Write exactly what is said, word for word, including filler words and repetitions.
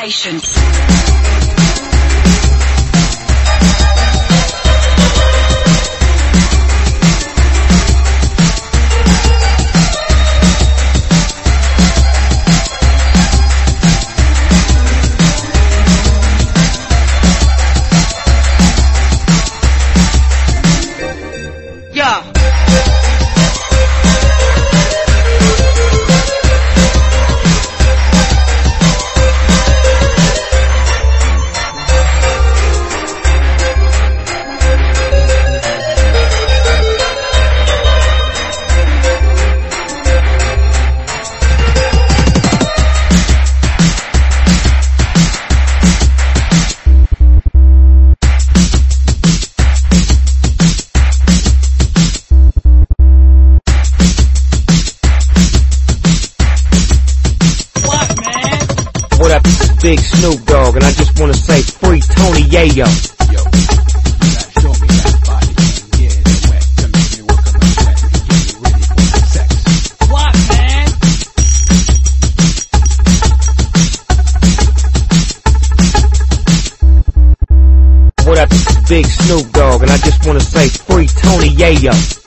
vibration. Yeah. What up, this is Big Snoop Dogg, and I just wanna say free Tony Yayo. Yo, you gotta show me that body, yeah, it's wet, to make me work up my sweat, and get me ready for sex. What, man? What up, this is Big Snoop Dogg, and I just wanna say free Tony Yayo.